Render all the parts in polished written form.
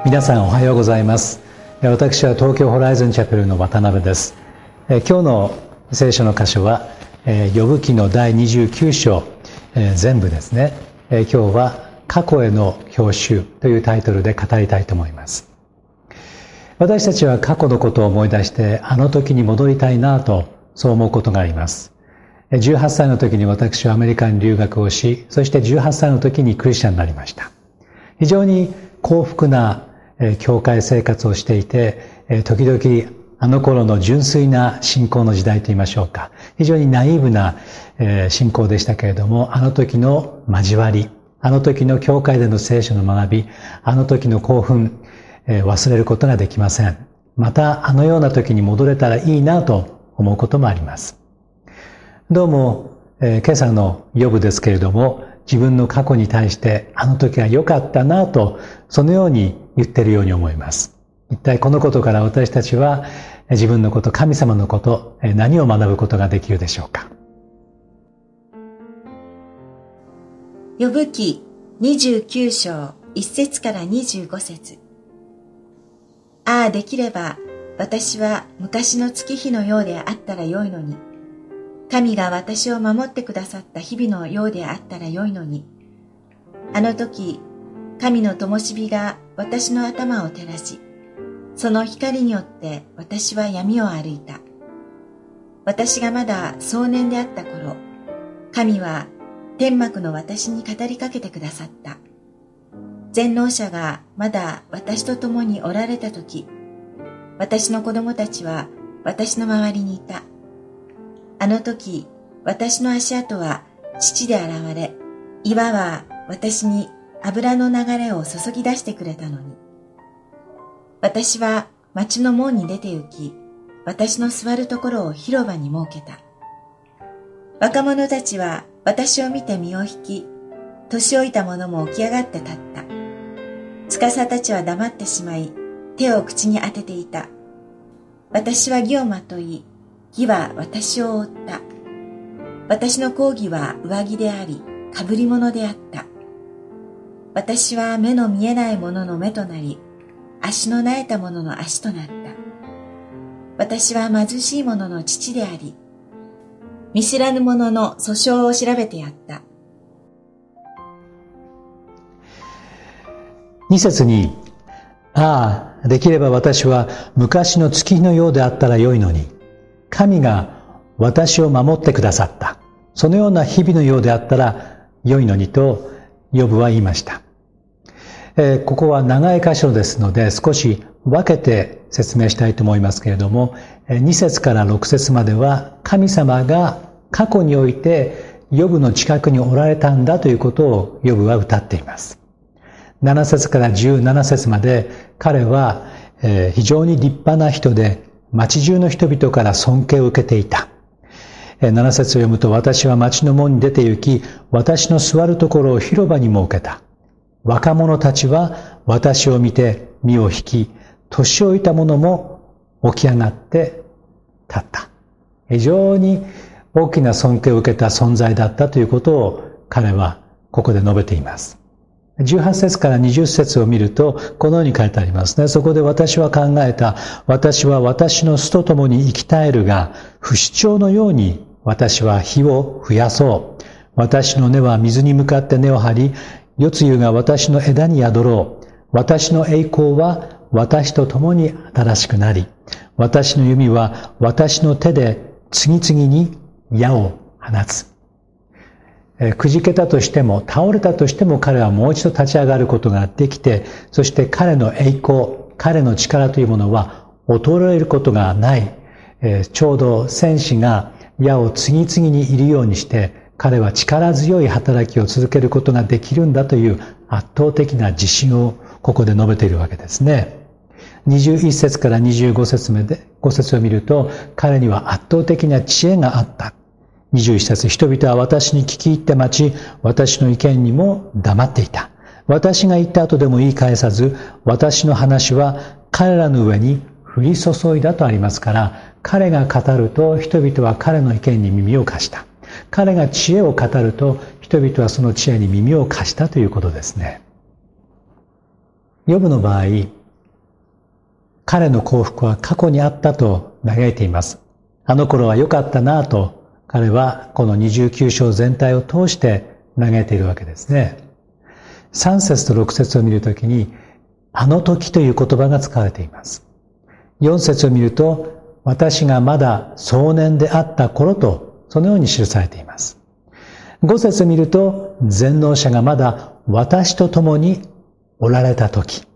皆さんおはようございます。私は東京ホライズンチャペルの渡辺です。今日の聖書の箇所はヨブ記の第29章全部ですね。今日は過去への標習というタイトルで語りたいと思います。私たちは過去のことを思い出してあの時に戻りたいなとそう思うことがあります。18歳の時に私はアメリカに留学をし、そして18歳の時にクリスチャンになりました。非常に幸福な教会生活をしていて、時々あの頃の純粋な信仰の時代と言いましょうか、非常にナイーブな信仰でしたけれども、あの時の交わり、あの時の教会での聖書の学び、あの時の興奮、忘れることができません。またあのような時に戻れたらいいなと思うこともあります。どうも、今朝のヨブですけれども、自分の過去に対してあの時は良かったなと、そのように言っているように思います。一体このことから私たちは自分のこと、神様のこと、何を学ぶことができるでしょうか。 ヨブ記29章1節から25節。ああ、できれば私は昔の月日のようであったらよいのに、神が私を守ってくださった日々のようであったらよいのに、あの時神の灯火が私の頭を照らし、その光によって私は闇を歩いた。私がまだ壮年であった頃、神は天幕の私に語りかけてくださった。全能者がまだ私と共におられた時、私の子供たちは私の周りにいた。あの時、私の足跡は土で洗われ、岩は私に油の流れを注ぎ出してくれたのに。私は町の門に出て行き、私の座るところを広場に設けた。若者たちは私を見て身を引き、年老いた者も起き上がって立った。司たちは黙ってしまい、手を口に当てていた。私は義をまとい、義は私を覆った。私の講義は上着であり、被り物であった。私は目の見えない者の目となり、足のなえた者の足となった。私は貧しい者の父であり、見知らぬ者の訴訟を調べてやった。 2節に、ああ、できれば私は昔の月日のようであったらよいのに、神が私を守ってくださった。そのような日々のようであったら良いのにとヨブは言いました。ここは長い箇所ですので少し分けて説明したいと思いますけれども、2節から6節までは神様が過去においてヨブの近くにおられたんだということをヨブは歌っています。7節から17節まで彼は非常に立派な人で町中の人々から尊敬を受けていた。7節を読むと、私は町の門に出て行き、私の座るところを広場に設けた。若者たちは私を見て身を引き、年老いた者も起き上がって立った。非常に大きな尊敬を受けた存在だったということを彼はここで述べています。18節から20節を見ると、このように書いてありますね。そこで私は考えた。私は私の巣と共に生き絶えるが、不死鳥のように私は火を増やそう。私の根は水に向かって根を張り、夜露が私の枝に宿ろう。私の栄光は私と共に新しくなり、私の弓は私の手で次々に矢を放つ。くじけたとしても、倒れたとしても彼はもう一度立ち上がることができて、そして彼の栄光、彼の力というものは衰えることがない。ちょうど戦士が矢を次々に射るようにして、彼は力強い働きを続けることができるんだという圧倒的な自信をここで述べているわけですね。21節から25節まで、5節を見ると、彼には圧倒的な知恵があった。21節、人々は私に聞き入って待ち、私の意見にも黙っていた。私が言った後でも言い返さず、私の話は彼らの上に降り注いだとありますから、彼が語ると人々は彼の意見に耳を貸した。彼が知恵を語ると人々はその知恵に耳を貸したということですね。ヨブの場合、 彼の幸福は過去にあったと嘆いています。あの頃は良かったなぁと彼はこの29章全体を通して嘆いているわけですね。3節と6節を見るときにあの時という言葉が使われています。4節を見ると私がまだ壮年であった頃とそのように記されています。5節を見ると全能者がまだ私と共におられた時。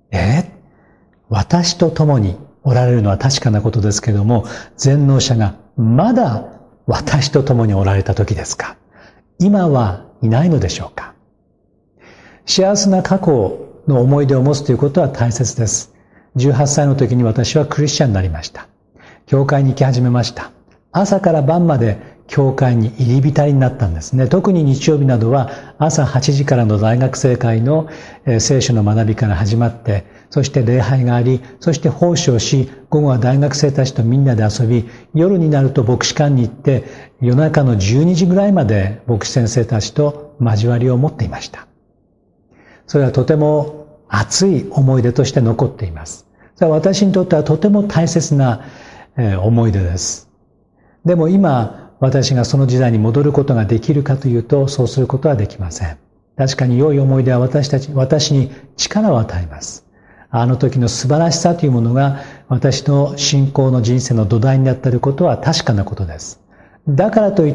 私と共におられるのは確かなことですけれども、全能者がまだ私と共におられた時ですか。今はいないのでしょうか。幸せな過去の思い出を持つということは大切です。18歳の時に私はクリスチャンになりました。教会に行き始めました。朝から晩まで教会に入り浸りになったんですね。特に日曜日などは朝8時からの大学生会の聖書の学びから始まって、そして礼拝があり、そして奉仕をし、午後は大学生たちとみんなで遊び、夜になると牧師館に行って、夜中の12時ぐらいまで牧師先生たちと交わりを持っていました。それはとても熱い思い出として残っています。それは私にとってはとても大切な思い出です。でも今、私がその時代に戻ることができるかというと、そうすることはできません。確かに良い思い出は私に力を与えます。あの時の素晴らしさというものが私の信仰の人生の土台になっていることは確かなことです。だからといって、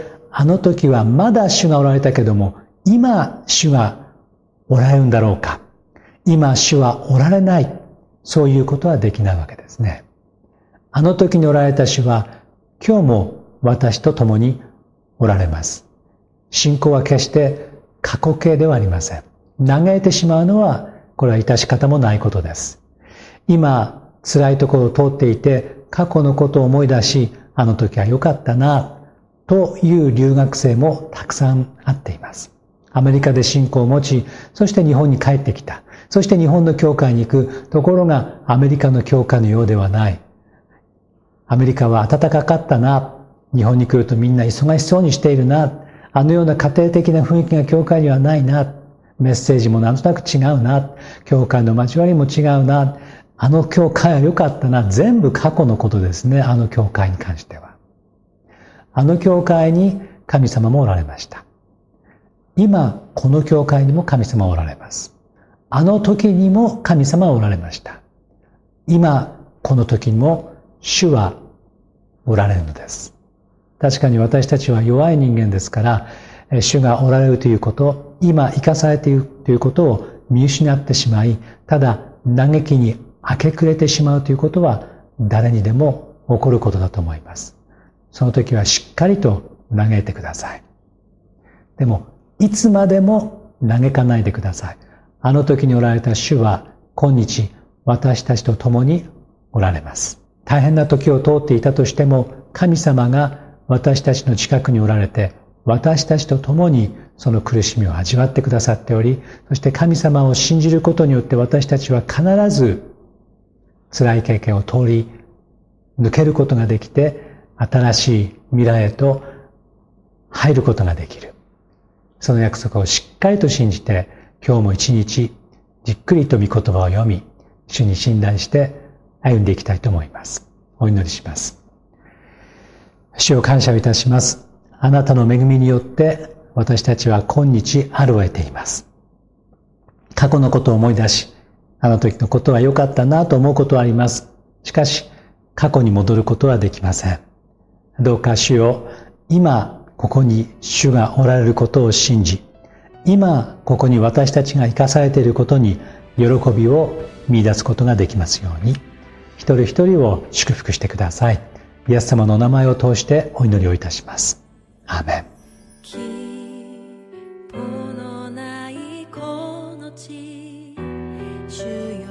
あの時はまだ主がおられたけども、今主がおられるんだろうか。今主はおられない。そういうことはできないわけですね。あの時におられた主は今日も私と共におられます。信仰は決して過去形ではありません。嘆いてしまうのはこれは致し方もないことです。今辛いところを通っていて過去のことを思い出し、あの時は良かったなという留学生もたくさんあっています。アメリカで信仰を持ち、そして日本に帰ってきた。そして日本の教会に行く。ところがアメリカの教会のようではない。アメリカは暖かかったな。日本に来るとみんな忙しそうにしているな。あのような家庭的な雰囲気が教会にはないな。メッセージもなんとなく違うな。教会の交わりも違うな。あの教会は良かったな。全部過去のことですね。あの教会に関しては。あの教会に神様もおられました。今、この教会にも神様はおられます。あの時にも神様はおられました。今、この時にも主はおられるのです。確かに私たちは弱い人間ですから、主がおられるということ、今生かされているということを見失ってしまい、ただ嘆きに明け暮れてしまうということは誰にでも起こることだと思います。その時はしっかりと嘆いてください。でも、いつまでも嘆かないでください。あの時におられた主は今日私たちと共におられます。大変な時を通っていたとしても、神様が私たちの近くにおられて、私たちと共にその苦しみを味わってくださっており、そして神様を信じることによって私たちは必ず辛い経験を通り抜けることができて、新しい未来へと入ることができる。その約束をしっかりと信じて、今日も一日じっくりと御言葉を読み、主に信頼して歩んでいきたいと思います。お祈りします。主を感謝いたします。あなたの恵みによって私たちは今日あるを得ています。過去のことを思い出し、あの時のことは良かったなと思うことはあります。しかし、過去に戻ることはできません。どうか主よ、今ここに主がおられることを信じ、今ここに私たちが生かされていることに喜びを見出すことができますように、一人一人を祝福してください。イエス様のお名前を通してお祈りをいたします。アーメン。 希望のないこの地、主よ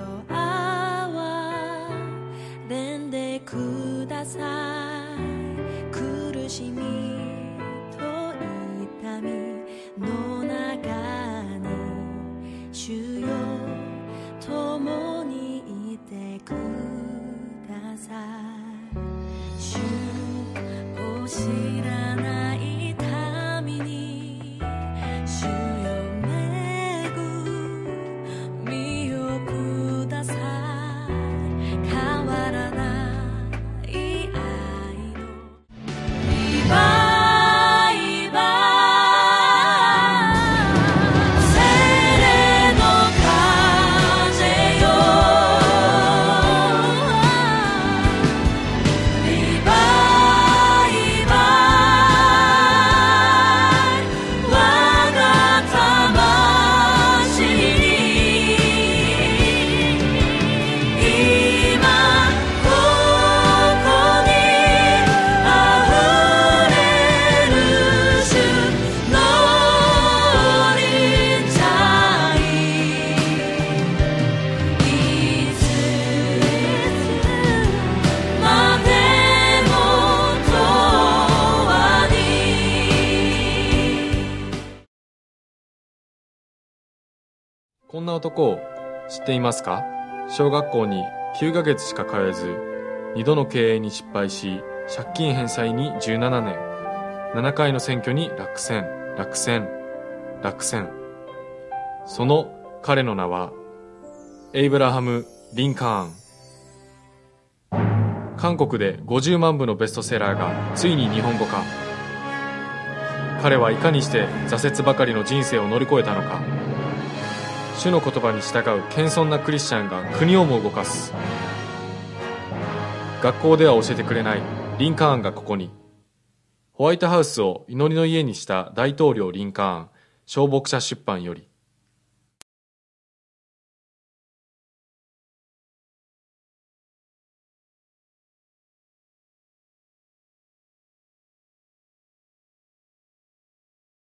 憐れんでください。苦しみと痛みの中に主よ共にいてください。主を知らない民に主よ恵みをください。 こんな男を知っていますか？小学校に9ヶ月しか通えず、2度の経営に失敗し、借金返済に17年、7回の選挙に落選。その彼の名は、エイブラハム・リンカーン。韓国で50万部のベストセラーがついに日本語化。彼はいかにして挫折ばかりの人生を乗り越えたのか。主の言葉に従う謙遜なクリスチャンが国をも動かす。学校では教えてくれないリンカーンがここに。ホワイトハウスを祈りの家にした大統領リンカーン、小牧者出版より。